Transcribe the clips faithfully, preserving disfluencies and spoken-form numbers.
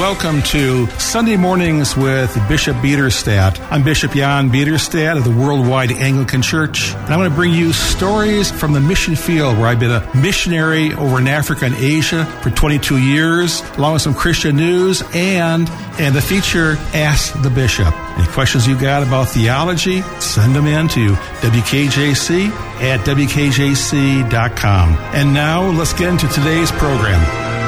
welcome to Sunday Mornings with Bishop Biederstadt. I'm Bishop Jan Biederstadt of the Worldwide Anglican Church, and I'm going to bring you stories from the mission field where I've been a missionary over in Africa and Asia for twenty-two years, along with some Christian news and, and the feature, Ask the Bishop. Any questions you got about theology, send them in to W K J C at W K J C dot com. And now, let's get into today's program.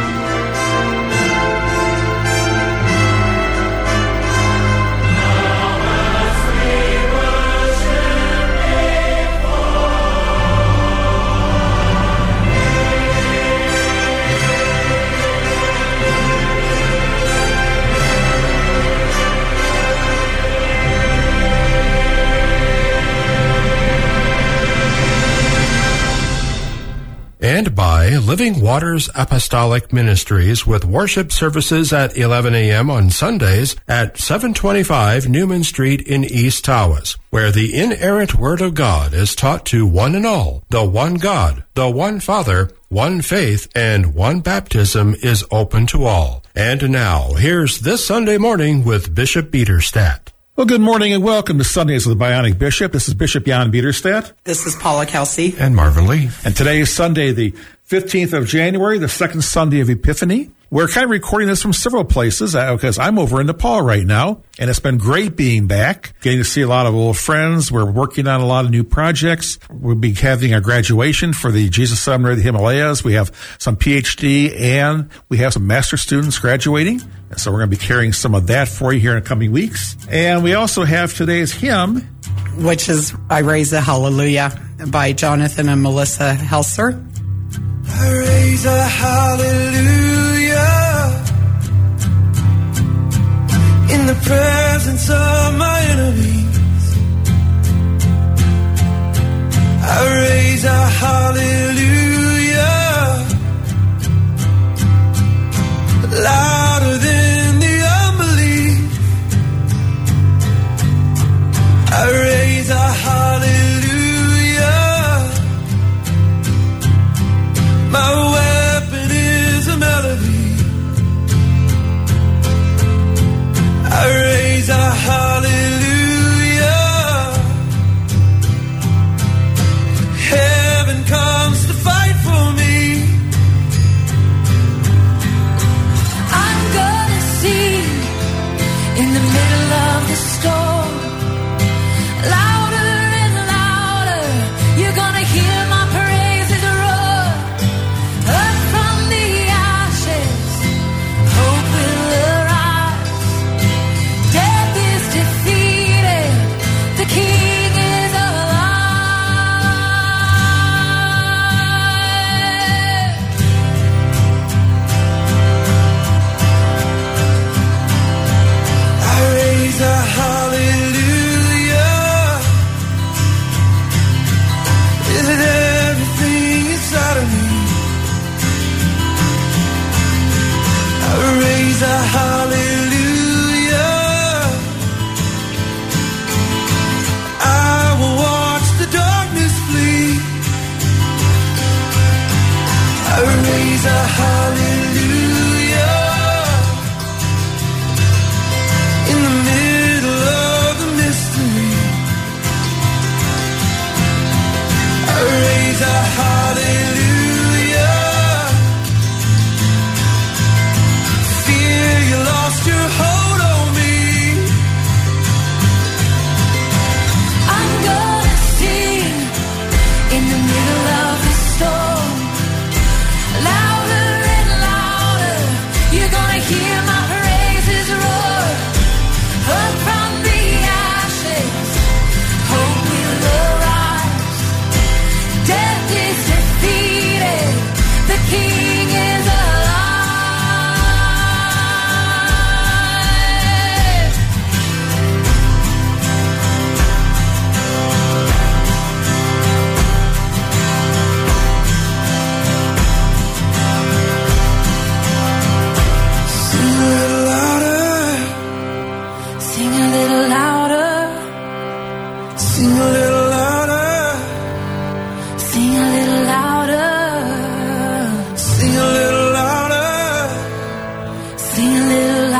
And by Living Waters Apostolic Ministries with worship services at eleven a.m. on Sundays at seven twenty-five Newman Street in East Tawas, where the inerrant Word of God is taught to one and all. The one God, the one Father, one faith, and one baptism is open to all. And now, here's This Sunday Morning with Bishop Biederstadt. Well, good morning and welcome to Sundays with the Bionic Bishop. This is Bishop Jan Biederstadt. This is Paula Kelsey. And Marvin Lee. And today is Sunday, the fifteenth of January, the second Sunday of Epiphany. We're kind of recording this from several places uh, because I'm over in Nepal right now, and it's been great being back, getting to see a lot of old friends. We're working on a lot of new projects. We'll be having our graduation for the Jesus Seminary of the Himalayas. We have some P H D, and we have some master students graduating. So we're going to be carrying some of that for you here in the coming weeks. And we also have today's hymn, which is I Raise a Hallelujah by Jonathan and Melissa Helser. I raise a hallelujah in the presence of my enemies. I raise a hallelujah louder than the unbelief. I raise a hallelujah. My weapon is a melody. I raise a hallelujah. Heaven comes to fight for me. I'm gonna sing in the middle of the storm. Louder and louder, you're gonna hear my praises roar. Up from the ashes, hope will arise. Death is defeated, the King is alive. I raise a hallelujah. Is it everything inside of me? I raise a hallelujah. I will watch the darkness flee. I raise a hallelujah in the middle of the mystery. I raise a hallelujah. Fear you lost your hold on me. I'm gonna sing in the middle of the storm. Louder and louder, you're gonna hear my praises roar. Up from the ashes, hope will arise. Death is defeated, the King is alive. Sing a little louder. Sing a little louder, Sing a little louder. sing a little louder, Sing a little louder. sing a little louder.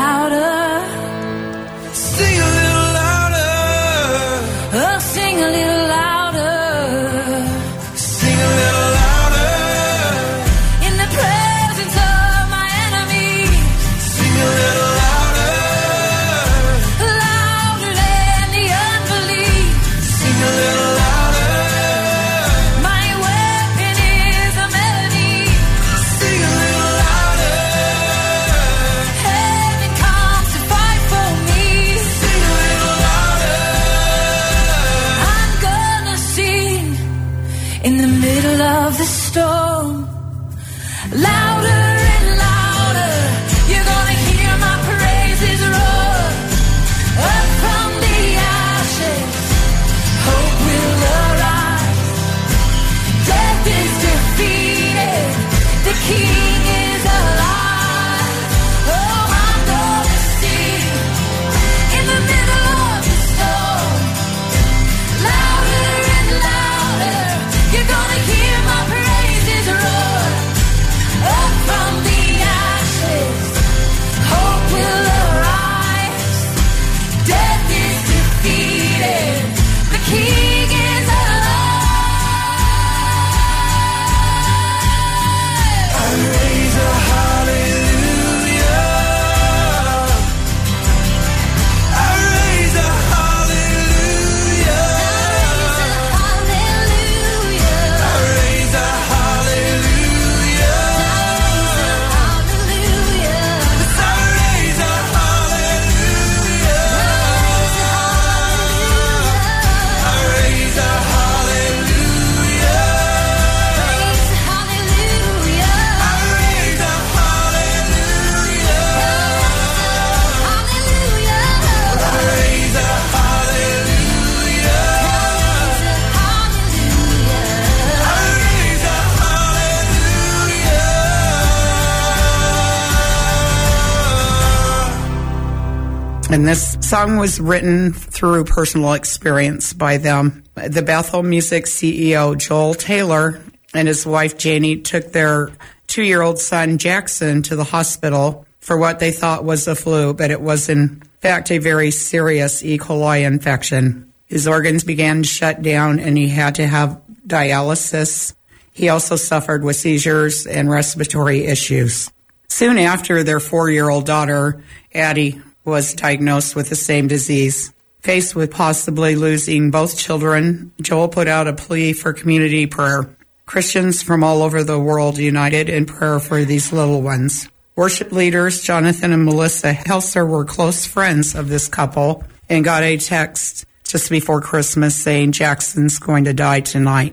And this song was written through personal experience by them. The Bethel Music C E O, Joel Taylor, and his wife, Janie, took their two-year-old son, Jackson, to the hospital for what they thought was a flu, but it was, in fact, a very serious E. coli infection. His organs began to shut down, and he had to have dialysis. He also suffered with seizures and respiratory issues. Soon after, their four-year-old daughter, Addie, was diagnosed with the same disease. Faced with possibly losing both children, Joel put out a plea for community prayer. Christians from all over the world united in prayer for these little ones. Worship leaders Jonathan and Melissa Helser were close friends of this couple and got a text just before Christmas saying Jackson's going to die tonight.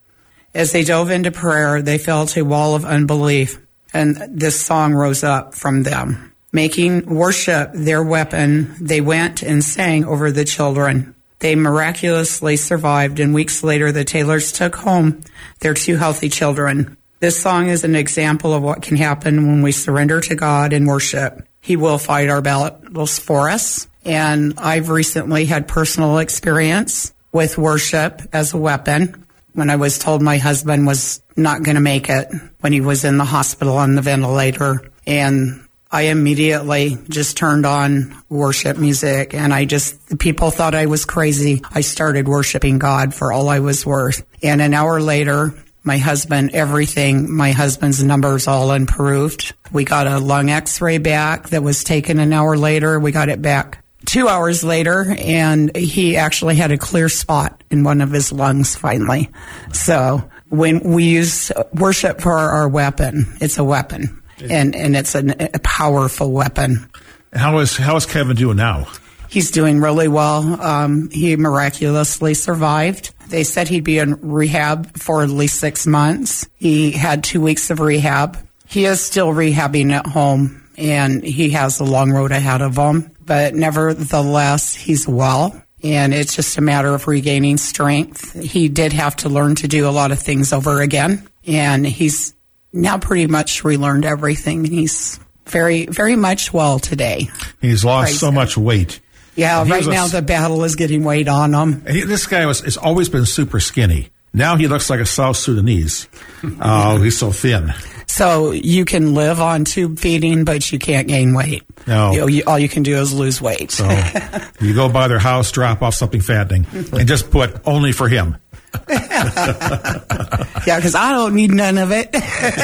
As they dove into prayer, they felt a wall of unbelief, and this song rose up from them. Making worship their weapon, they went and sang over the children. They miraculously survived, and weeks later, the Taylors took home their two healthy children. This song is an example of what can happen when we surrender to God and worship. He will fight our battles for us, and I've recently had personal experience with worship as a weapon when I was told my husband was not going to make it when he was in the hospital on the ventilator, and I immediately just turned on worship music, and I just, people thought I was crazy. I started worshiping God for all I was worth. And an hour later, my husband, everything, my husband's numbers all improved. We got a lung x-ray back that was taken an hour later. We got it back two hours later, and he actually had a clear spot in one of his lungs finally. So when we use worship for our weapon, it's a weapon. And and it's an, a powerful weapon. How is how is Kevin doing now? He's doing really well. Um, he miraculously survived. They said he'd be in rehab for at least six months. He had two weeks of rehab. He is still rehabbing at home, and he has a long road ahead of him. But nevertheless, he's well, and it's just a matter of regaining strength. He did have to learn to do a lot of things over again, and he's now pretty much relearned everything. He's very, very much well today. He's lost Praise so him. much weight. Yeah, He right was a- now the battle is getting weight on him. He, this guy was has always been super skinny. Now he looks like a South Sudanese. Oh, he's so thin. So you can live on tube feeding, but you can't gain weight. No. You know, you, all you can do is lose weight. So you go by their house, drop off something fattening, and just put only for him. Yeah, because I don't need none of it.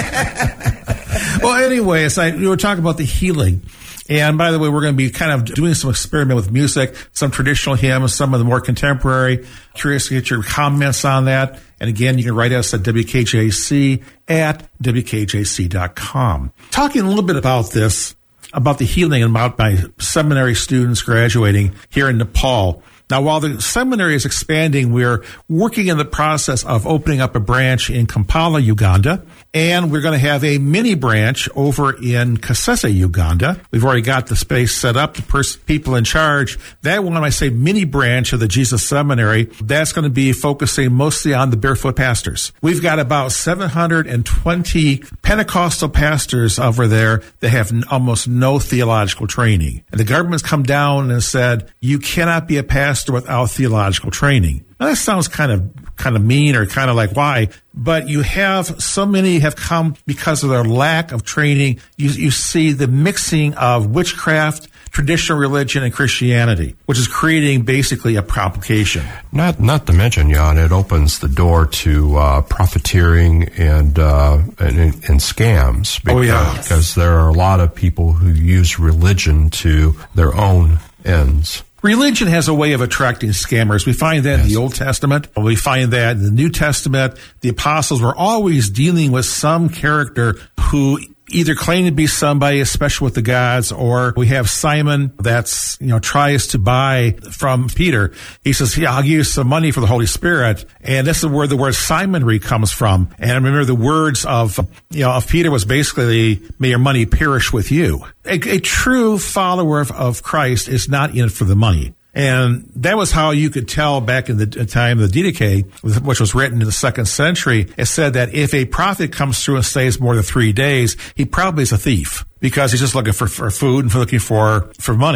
Well, anyways, I, we were talking about the healing. And by the way, we're going to be kind of doing some experiment with music, some traditional hymns, some of the more contemporary. Curious to get your comments on that. And again, you can write us at W K J C at W K J C dot com. Talking a little bit about this, about the healing and about my seminary students graduating here in Nepal. Now, while the seminary is expanding, we're working in the process of opening up a branch in Kampala, Uganda, and we're going to have a mini branch over in Kasese, Uganda. We've already got the space set up, the pers- people in charge. That one, I say mini branch of the Jesus Seminary, that's going to be focusing mostly on the barefoot pastors. We've got about seven hundred twenty Pentecostal pastors over there that have n- almost no theological training. And the government's come down and said, you cannot be a pastor without theological training. Now, that sounds kind of kind of mean or kind of like why, but you have so many have come because of their lack of training. You, you see the mixing of witchcraft, traditional religion, and Christianity, which is creating basically a complication. Not not to mention, Jan, it opens the door to uh, profiteering and, uh, and and scams. Because, Oh, yeah. because there are a lot of people who use religion to their own ends. Religion has a way of attracting scammers. We find that in the Old Testament. We find that in the New Testament. The apostles were always dealing with some character who either claimed to be somebody, especially with the gods, or we have Simon that's, you know, tries to buy from Peter. He says, yeah, I'll give you some money for the Holy Spirit. And this is where the word Simonry comes from. And I remember the words of, you know, of Peter was basically, may your money perish with you. A, a true follower of, of Christ is not in it for the money. And that was how you could tell back in the time of the Didache, which was written in the second century. It said that if a prophet comes through and stays more than three days, he probably is a thief because he's just looking for, for food and for looking for, for money.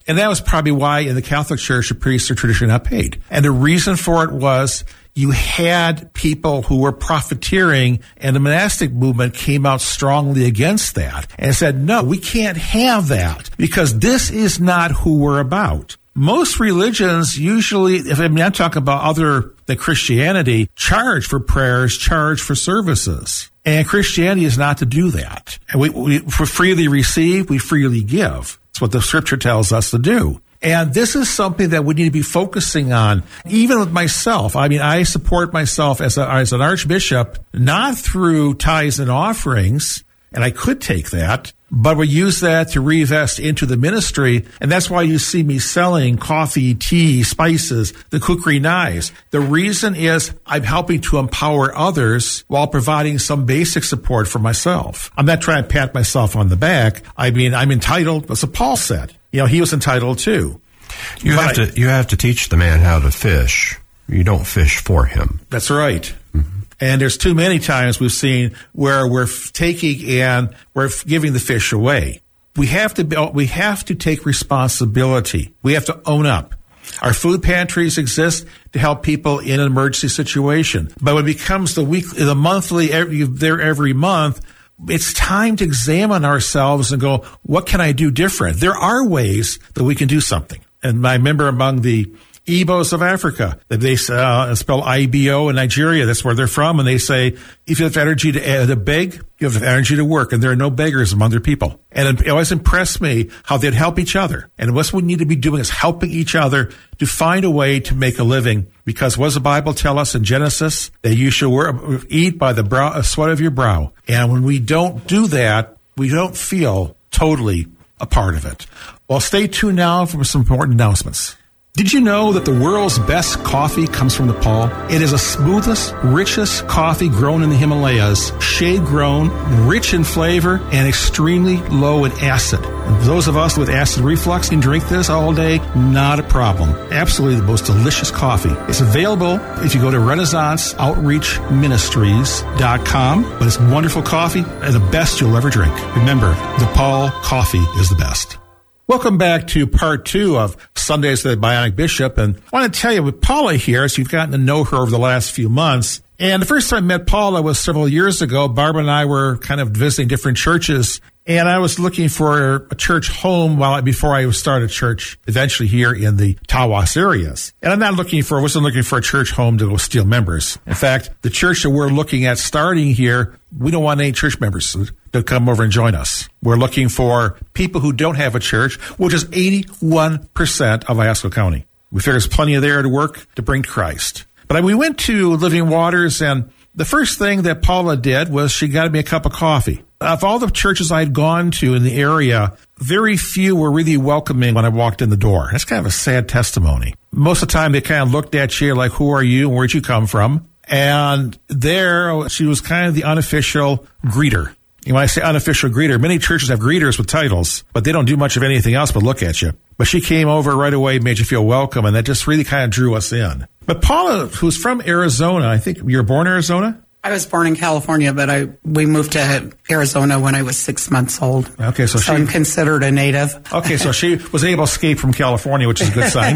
And that was probably why in the Catholic Church, the priests are traditionally not paid. And the reason for it was you had people who were profiteering, and the monastic movement came out strongly against that and said, no, we can't have that because this is not who we're about. Most religions usually, if I mean, I'm talking about other than Christianity, charge for prayers, charge for services. And Christianity is not to do that. And we, we freely receive, we freely give. That's what the scripture tells us to do. And this is something that we need to be focusing on, even with myself. I mean, I support myself as, a, as an archbishop, not through tithes and offerings, and I could take that, but we use that to reinvest into the ministry. And that's why you see me selling coffee, tea, spices, the cookery knives. The reason is I'm helping to empower others while providing some basic support for myself. I'm not trying to pat myself on the back. I mean, I'm entitled. That's what Paul said. You know, he was entitled too. You but have to, you have to teach the man how to fish. You don't fish for him. That's right. Mm-hmm. And there's too many times we've seen where we're f- taking and we're f- giving the fish away. We have to be, we have to take responsibility. We have to own up. Our food pantries exist to help people in an emergency situation. But when it becomes the weekly, the monthly, every, there every month, it's time to examine ourselves and go, what can I do different? There are ways that we can do something. And I remember among the Igbos of Africa, that they uh, spell I B O in Nigeria. That's where they're from. And they say, if you have energy to, uh, to beg, you have energy to work. And there are no beggars among their people. And it always impressed me how they'd help each other. And what we need to be doing is helping each other to find a way to make a living. Because what does the Bible tell us in Genesis? That you shall work, eat by the brow, sweat of your brow. And when we don't do that, we don't feel totally a part of it. Well, stay tuned now for some important announcements. Did you know that the world's best coffee comes from Nepal? It is the smoothest, richest coffee grown in the Himalayas, shade-grown, rich in flavor, and extremely low in acid. And those of us with acid reflux can drink this all day, not a problem. Absolutely the most delicious coffee. It's available if you go to Renaissance Outreach Ministries dot com, but it's wonderful coffee and the best you'll ever drink. Remember, Nepal coffee is the best. Welcome back to part two of Sundays with the Bionic Bishop. And I want to tell you, with Paula here, so you've gotten to know her over the last few months. And the first time I met Paula was several years ago. Barbara and I were kind of visiting different churches. And I was looking for a church home while I, before I started church, eventually here in the Tawas areas. And I'm not looking for, I wasn't looking for a church home to go steal members. In fact, the church that we're looking at starting here, we don't want any church members to come over and join us. We're looking for people who don't have a church, which is eighty-one percent of Iosco County. We figure there's plenty of there to work to bring to Christ. But we went to Living Waters, and the first thing that Paula did was she got me a cup of coffee. Of all the churches I'd gone to in the area, very few were really welcoming when I walked in the door. That's kind of a sad testimony. Most of the time, they kind of looked at you like, who are you and where'd you come from? And there, she was kind of the unofficial greeter. And when I say unofficial greeter, many churches have greeters with titles, but they don't do much of anything else but look at you. But she came over right away, made you feel welcome, and that just really kind of drew us in. But Paula, who's from Arizona, I think you were born in Arizona? I was born in California, but I we moved to Arizona when I was six months old. Okay, so, so she, I'm considered a native. Okay, so she was able to escape from California, which is a good sign.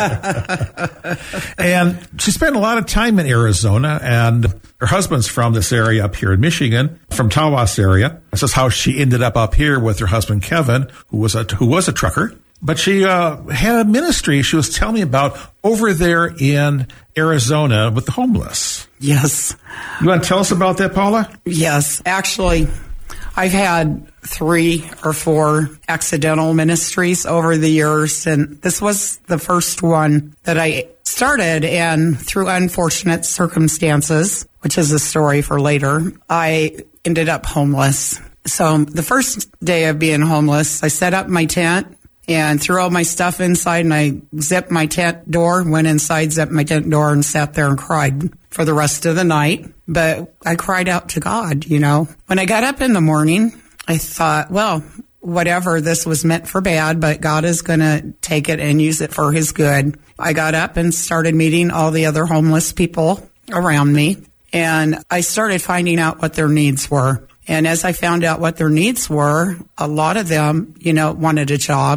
And she spent a lot of time in Arizona, and her husband's from this area up here in Michigan, from Tawas area. This is how she ended up up here with her husband Kevin, who was a who was a trucker. But she uh, had a ministry she was telling me about over there in Arizona with the homeless. Yes. You want to tell us about that, Paula? Yes. Actually, I've had three or four accidental ministries over the years, and this was the first one that I started, and through unfortunate circumstances, which is a story for later, I ended up homeless. So the first day of being homeless, I set up my tent and threw all my stuff inside, and I zipped my tent door, went inside, zipped my tent door, and sat there and cried for the rest of the night. But I cried out to God, you know. When I got up in the morning, I thought, well, whatever, this was meant for bad, but God is going to take it and use it for his good. I got up and started meeting all the other homeless people around me, and I started finding out what their needs were. And as I found out what their needs were, a lot of them, you know, wanted a job.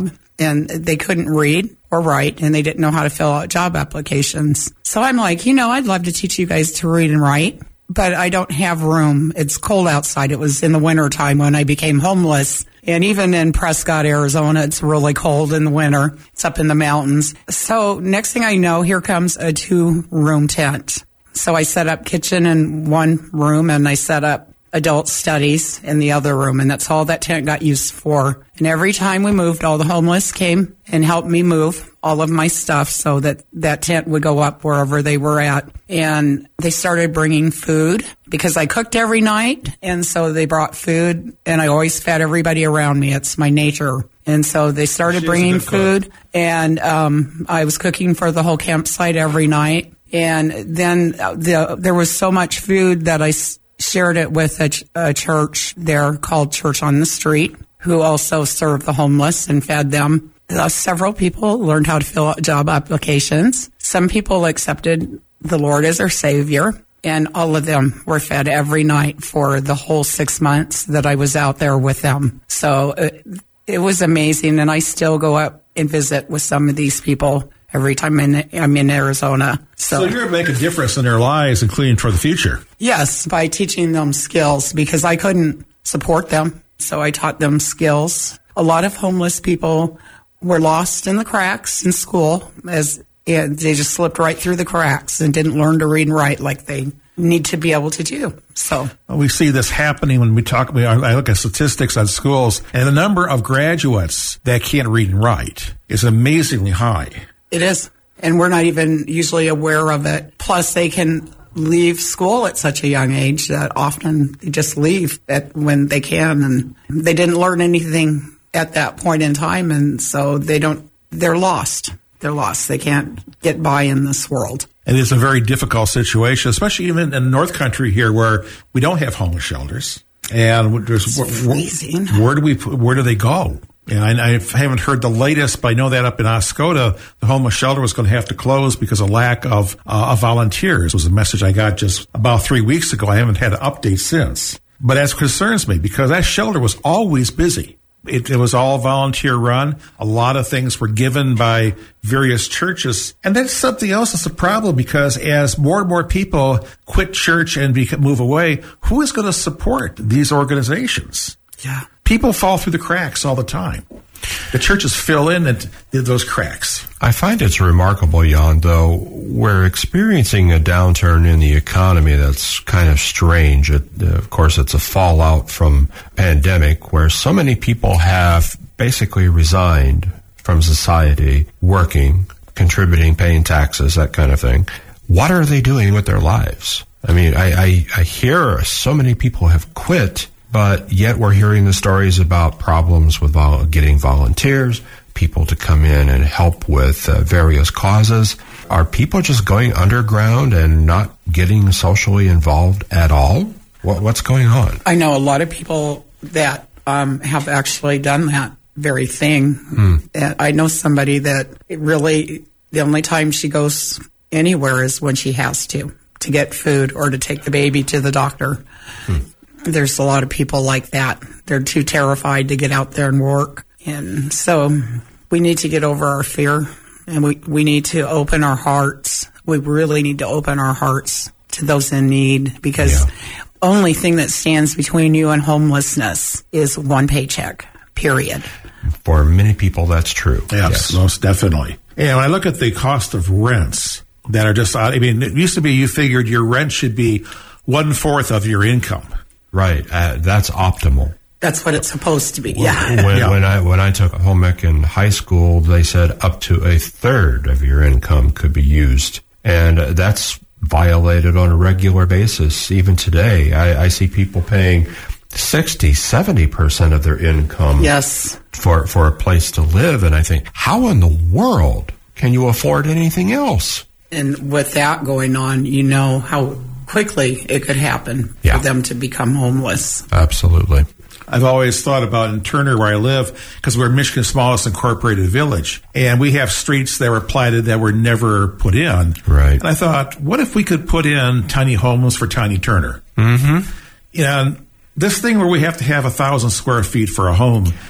and they couldn't read or write, and they didn't know how to fill out job applications. So I'm like, you know, I'd love to teach you guys to read and write, but I don't have room. It's cold outside. It was in the wintertime when I became homeless. And even in Prescott, Arizona, it's really cold in the winter. It's up in the mountains. So next thing I know, here comes a two-room tent. So I set up kitchen in one room, and I set up adult studies in the other room, and that's all that tent got used for. And every time we moved, all the homeless came and helped me move all of my stuff so that that tent would go up wherever they were at. And they started bringing food because I cooked every night, and so they brought food, and I always fed everybody around me. It's my nature. And so they started She's bringing a good cook. food, and um, I was cooking for the whole campsite every night. And then the, there was so much food that I s- shared it with a, ch- a church there called Church on the Street, who also served the homeless and fed them. Uh, several people learned how to fill out job applications. Some people accepted the Lord as their Savior, and all of them were fed every night for the whole six months that I was out there with them. So it, it was amazing, and I still go up and visit with some of these people every time I'm in, I'm in Arizona. So, So you're making a difference in their lives, including for the future. yes, by teaching them skills, because I couldn't support them. So I taught them skills. A lot of homeless people were lost in the cracks in school, as and they just slipped right through the cracks and didn't learn to read and write like they need to be able to do. So We see this happening when we talk. We, I look at statistics on schools, and the number of graduates that can't read and write is amazingly high. it is. And we're not even usually aware of it. Plus, they can leave school at such a young age that often they just leave at when they can. And they didn't learn anything at that point in time. And so they don't, they're lost. They're lost. They can't get by in this world. And it's a very difficult situation, especially even in North Country here, where we don't have homeless shelters. And there's where, freezing. where do we? Where do they go? And I, I haven't heard the latest, but I know that up in Oscoda, the homeless shelter was going to have to close because of lack of, uh, of volunteers. It was a message I got just about three weeks ago. I haven't had an update since. But that concerns me because that shelter was always busy. It, it was all volunteer run. A lot of things were given by various churches. And that's something else that's a problem because as more and more people quit church and be, move away, who is going to support these organizations? Yeah. People fall through the cracks all the time. The churches fill in and those cracks. I find it's remarkable, Jan, though, we're experiencing a downturn in the economy that's kind of strange. It, uh, of course, it's a fallout from pandemic where so many people have basically resigned from society, working, contributing, paying taxes, that kind of thing. What are they doing with their lives? I mean, I, I, I hear so many people have quit, but yet we're hearing the stories about problems with vol- getting volunteers, people to come in and help with uh, various causes. Are people just going underground and not getting socially involved at all? What, what's going on? I know a lot of people that um, have actually done that very thing. Mm. And I know somebody that it really, the only time she goes anywhere is when she has to, to get food or to take the baby to the doctor. Mm. There's a lot of people like that. They're too terrified to get out there and work. And so we need to get over our fear, and we, we need to open our hearts. We really need to open our hearts to those in need, because yeah. only thing that stands between you and homelessness is one paycheck, period. For many people, that's true. Yes, yes. Most definitely. And when I look at the cost of rents that are just, I mean, it used to be you figured your rent should be one-fourth of your income. Right. Uh, that's optimal. That's what it's supposed to be, yeah. When, yeah. when I when I took home ec in high school, they said up to a third of your income could be used. And that's violated on a regular basis. Even today, I, I see people paying sixty, seventy percent of their income yes. for, for a place to live. And I think, how in the world can you afford anything else? And with that going on, you know how quickly it could happen yeah. for them to become homeless. Absolutely. I've always thought about in Turner, where I live, because we're Michigan's smallest incorporated village, and we have streets that were platted that were never put in. Right. And I thought, what if we could put in tiny homes for Tiny Turner? Mm-hmm. And this thing where we have to have a thousand square feet for a home,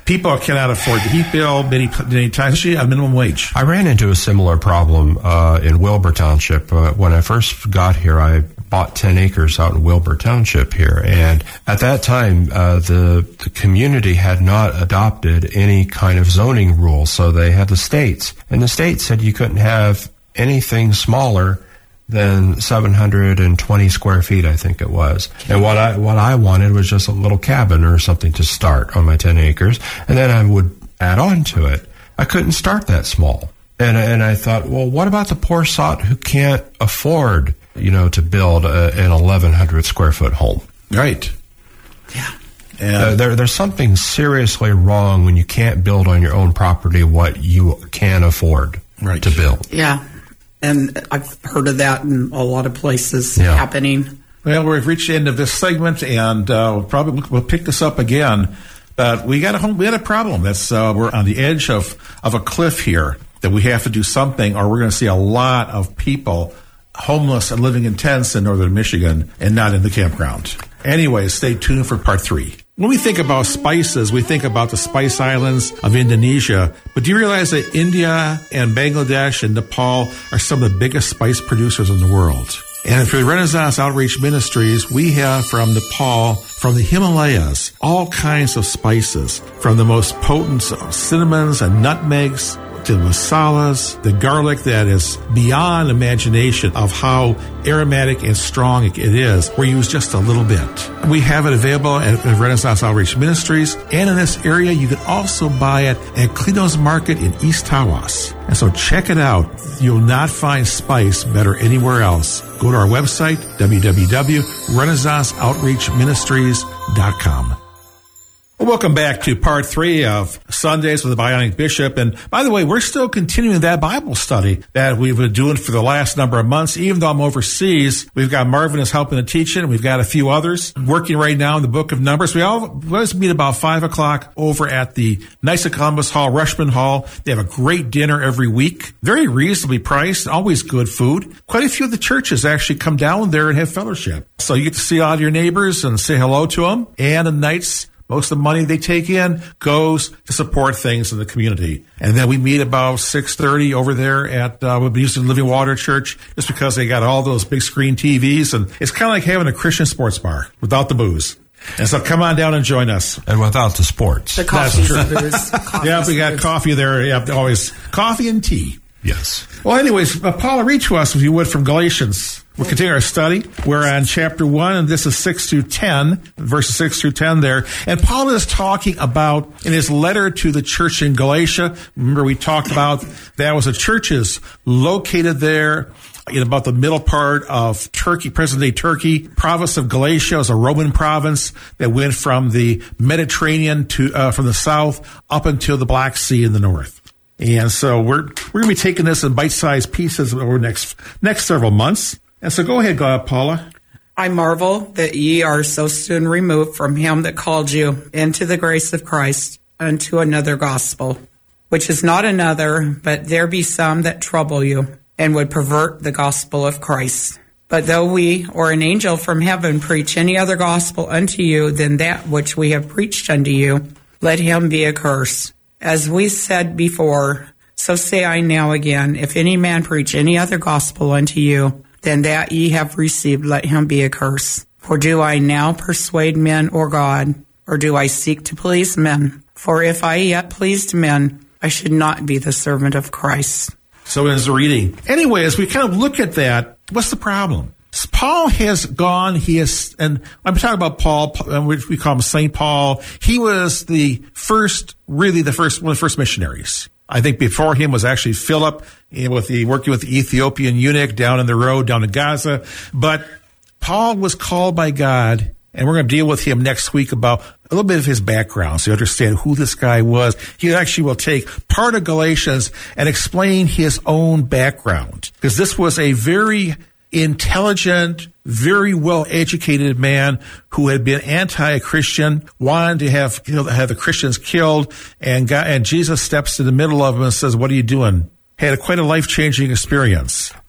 People cannot afford the heat bill many, many times, especially at minimum wage. I ran into a similar problem uh, in Wilbur Township. Uh, when I first got here, I bought ten acres out in Wilbur Township here. And at that time, uh, the, the community had not adopted any kind of zoning rules, so they had the states. And the state said you couldn't have anything smaller than seven hundred twenty square feet, I think it was. And what I what I wanted was just a little cabin or something to start on my ten acres, and then I would add on to it. I couldn't start that small. And and I thought, well, what about the poor sot who can't afford, you know, to build a, an eleven hundred square foot home? Right. Yeah. And Uh, there, there's something seriously wrong when you can't build on your own property what you can afford Right. to build. Yeah. And I've heard of that in a lot of places Yeah. happening. Well, we've reached the end of this segment, and uh, we'll probably we'll pick this up again. But we got a home, we had a problem. That's uh, we're on the edge of of a cliff here that we have to do something, or we're going to see a lot of people homeless and living in tents in northern Michigan and not in the campground. Anyway, stay tuned for part three. When we think about spices, we think about the spice islands of Indonesia. But do you realize that India and Bangladesh and Nepal are some of the biggest spice producers in the world? And for the Renaissance Outreach Ministries, we have from Nepal, from the Himalayas, all kinds of spices, from the most potent cinnamons and nutmegs to masalas, the garlic that is beyond imagination of how aromatic and strong it is. We use just a little bit. We have it available at Renaissance Outreach Ministries, and in this area, you can also buy it at Clino's Market in East Tawas. And so check it out. You'll not find spice better anywhere else. Go to our website, w w w dot renaissance outreach ministries dot com. Well, welcome back to part three of Sundays with the Bionic Bishop. And by the way, we're still continuing that Bible study that we've been doing for the last number of months. Even though I'm overseas, we've got Marvin is helping to teach it, and we've got a few others working right now in the book of Numbers. We always meet about five o'clock over at the Knights of Columbus Hall, Rushman Hall. They have a great dinner every week, very reasonably priced, always good food. Quite a few of the churches actually come down there and have fellowship. So you get to see all your neighbors and say hello to them. And the Knights, most of the money they take in goes to support things in the community. And then we meet about six thirty over there at uh, we've been using Living Water Church just because they got all those big screen T Vs. And it's kind of like having a Christian sports bar without the booze. And so come on down and join us. And without the sports. The coffee booze. Yeah, we got coffee there. Yeah, always coffee and tea. Yes. Well, anyways, uh, Paula, read to us, if you would, from Galatians. We'll continue our study. We're on chapter one, and this is six through ten, verses six through ten there. And Paul is talking about, in his letter to the church in Galatia, remember we talked about that was a churches located there in about the middle part of Turkey, present-day Turkey. Province of Galatia was a Roman province that went from the Mediterranean to uh, from the south up until the Black Sea in the north. And so we're we're going to be taking this in bite-sized pieces over the next next several months. And so go ahead, go ahead, Paula. I marvel that ye are so soon removed from him that called you into the grace of Christ unto another gospel, which is not another, but there be some that trouble you and would pervert the gospel of Christ. But though we or an angel from heaven preach any other gospel unto you than that which we have preached unto you, let him be accursed. As we said before, so say I now again, if any man preach any other gospel unto you than that ye have received, let him be accursed. For do I now persuade men or God, or do I seek to please men? For if I yet pleased men, I should not be the servant of Christ. So in his reading. Anyway, as we kind of look at that, what's the problem? Paul has gone, he has, and I'm talking about Paul, which we call him Saint Paul. He was the first, really the first, one of the first missionaries. I think before him was actually Philip, with the, working with the Ethiopian eunuch down in the road, down to Gaza. But Paul was called by God, and we're going to deal with him next week about a little bit of his background so you understand who this guy was. He actually will take part of Galatians and explain his own background, because this was a very intelligent, very well-educated man who had been anti-Christian, wanted to have, you know, have the Christians killed, and God, and Jesus steps in the middle of him and says, "What are you doing?" Had a, quite a life-changing experience.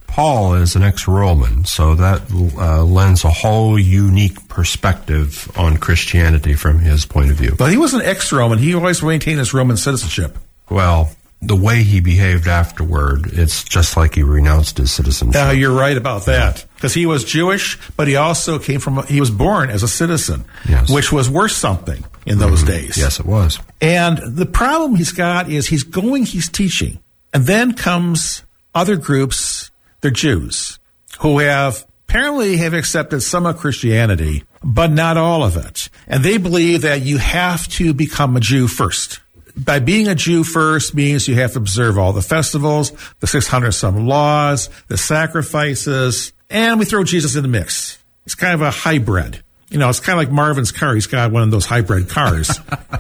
Paul is an ex-Roman, so that uh, lends a whole unique perspective on Christianity from his point of view. But he wasn't ex-Roman. He always maintained his Roman citizenship. Well, the way he behaved afterward, it's just like he renounced his citizenship. Yeah, you're right about that. Because he was Jewish, but he also came from, he was born as a citizen, yes. which was worth something in those mm-hmm. days. Yes, it was. And the problem he's got is he's going, he's teaching, and then comes other groups, they're Jews, who have apparently have accepted some of Christianity, but not all of it. And they believe that you have to become a Jew first. By being a Jew first means you have to observe all the festivals, the six hundred some laws, the sacrifices, and we throw Jesus in the mix. It's kind of a hybrid. You know, it's kind of like Marvin's car. He's got one of those hybrid cars.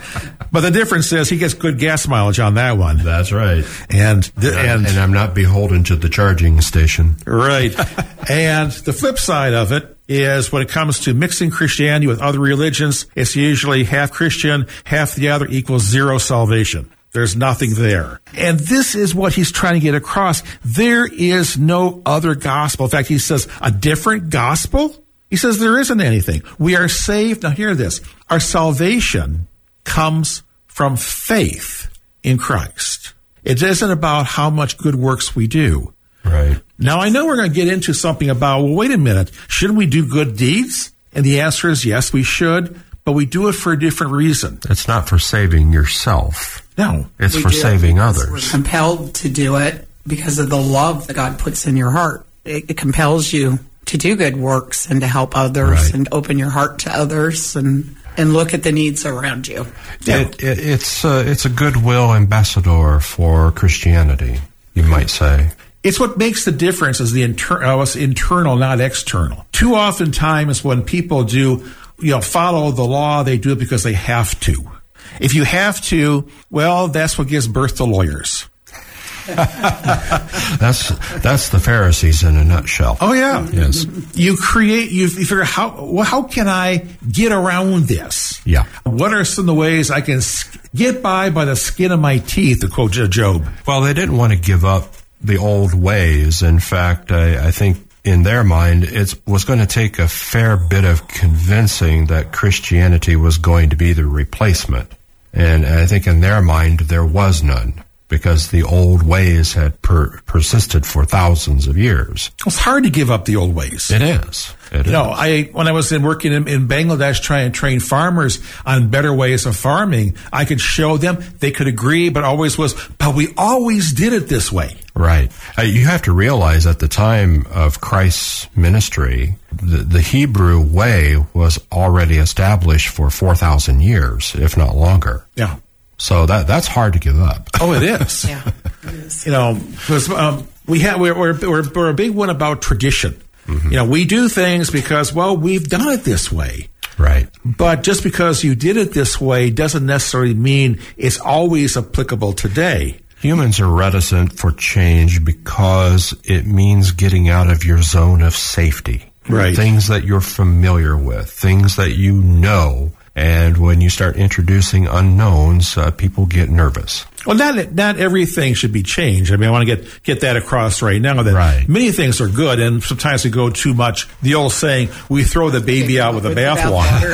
But the difference is he gets good gas mileage on that one. That's right. And th- and, and and I'm not beholden to the charging station. Right. And the flip side of it is when it comes to mixing Christianity with other religions, it's usually half Christian, half the other equals zero salvation. There's nothing there. And this is what he's trying to get across. There is no other gospel. In fact, he says a different gospel. He says there isn't anything. We are saved. Now hear this. Our salvation comes from faith in Christ. It isn't about how much good works we do. Right. Now I know we're going to get into something about, well, wait a minute. Shouldn't we do good deeds? And the answer is yes, we should, but we do it for a different reason. It's not for saving yourself. No. It's We for do it saving because others. We're compelled to do it because of the love that God puts in your heart. It, it compels you to do good works and to help others Right. and open your heart to others and, and look at the needs around you. It, it, it's, uh, it's a goodwill ambassador for Christianity, you might say. It's what makes the difference is the inter- uh, it's internal, not external. Too often times when people do, you know, follow the law, they do it because they have to. If you have to, well, that's what gives birth to lawyers. That's that's the Pharisees in a nutshell. Oh yeah, Yes. You create. You, you figure how well, how can I get around this? Yeah. What are some of the ways I can s- get by by the skin of my teeth? To quote Job. Well, they didn't want to give up the old ways. In fact, I, I think in their mind, it was going to take a fair bit of convincing that Christianity was going to be the replacement. And I think in their mind, there was none, because the old ways had per- persisted for thousands of years. It's hard to give up the old ways. It is. It You is. know, I when I was in working in, in Bangladesh trying to train farmers on better ways of farming, I could show them, they could agree, but always was, but we always did it this way. Right. Uh, you have to realize at the time of Christ's ministry, the, the Hebrew way was already established for four thousand years, if not longer. Yeah. So that that's hard to give up. Oh, it is. Yeah, it is. You know, because um, we have we're, we're we're we're a big one about tradition. Mm-hmm. You know, we do things because, well, we've done it this way. Right. But just because you did it this way doesn't necessarily mean it's always applicable today. Humans are reticent for change because it means getting out of your zone of safety. Right. Things that you're familiar with, things that you know. And when you start introducing unknowns, uh, people get nervous. Well, not not everything should be changed. I mean, I want to get get that across right now. That Right. many things are good, and sometimes we go too much. The old saying, "We throw the baby out with the bathwater."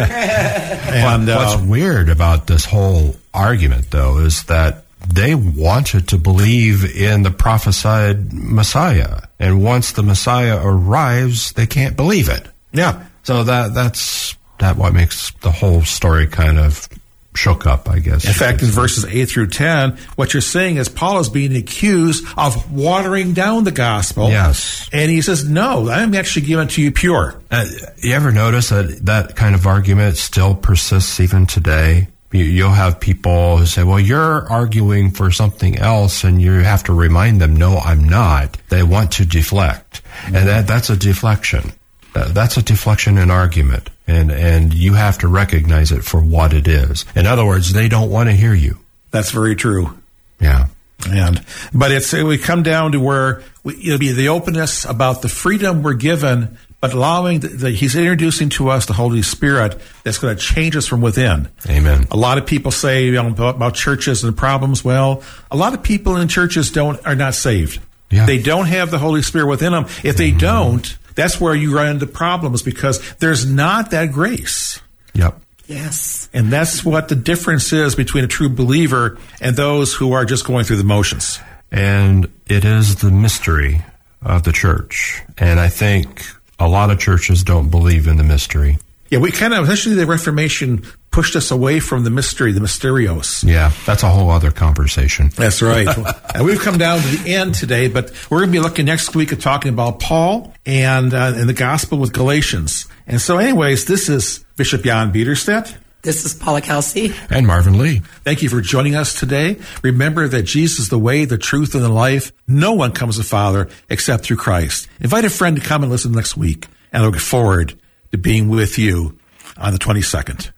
And What- uh, what's weird about this whole argument, though, is that they wanted to believe in the prophesied Messiah, and once the Messiah arrives, they can't believe it. yeah, So that that's that what makes the whole story kind of shook up, I guess. in fact, in verses eight through ten, what you're saying is Paul is being accused of watering down the gospel. Yes. And he says, no, I'm actually giving it to you pure. Uh, you ever notice that that kind of argument still persists even today? You, you'll have people who say, well, you're arguing for something else, and you have to remind them, no, I'm not. They want to deflect. Mm-hmm. And that that's a deflection. Uh, that's a deflection in argument. And, and you have to recognize it for what it is. In other words, they don't want to hear you. That's very true. Yeah. And but it's we come down to where we, it'll be the openness about the freedom we're given, but allowing the, the, he's introducing to us the Holy Spirit that's going to change us from within. Amen. A lot of people say, you know, about, about churches and problems. Well, a lot of people in churches don't are not saved. Yeah. They don't have the Holy Spirit within them. If they mm-hmm. don't, that's where you run into problems because there's not that grace. Yep. Yes. And that's what the difference is between a true believer and those who are just going through the motions. And it is the mystery of the church. And I think a lot of churches don't believe in the mystery. Yeah, we kind of, especially the Reformation, pushed us away from the mystery, the mysterios. Yeah, that's a whole other conversation. That's right. And we've come down to the end today, but we're going to be looking next week at talking about Paul and, uh, and the gospel with Galatians. And so anyways, this is Bishop Jan Biederstedt. This is Paula Kelsey. And Marvin Lee. Thank you for joining us today. Remember that Jesus is the way, the truth, and the life. No one comes to the Father except through Christ. Invite a friend to come and listen next week. And I look forward to being with you on the twenty-second.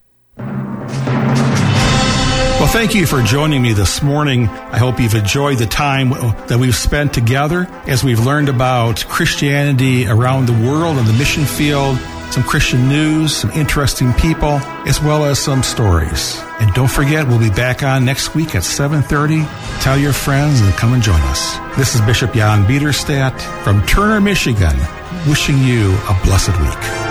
Well, thank you for joining me this morning. I hope you've enjoyed the time that we've spent together as we've learned about Christianity around the world and the mission field, some Christian news, some interesting people, as well as some stories. And don't forget, we'll be back on next week at seven thirty. Tell your friends and come and join us. This is Bishop Jan Biederstedt from Turner, Michigan, wishing you a blessed week.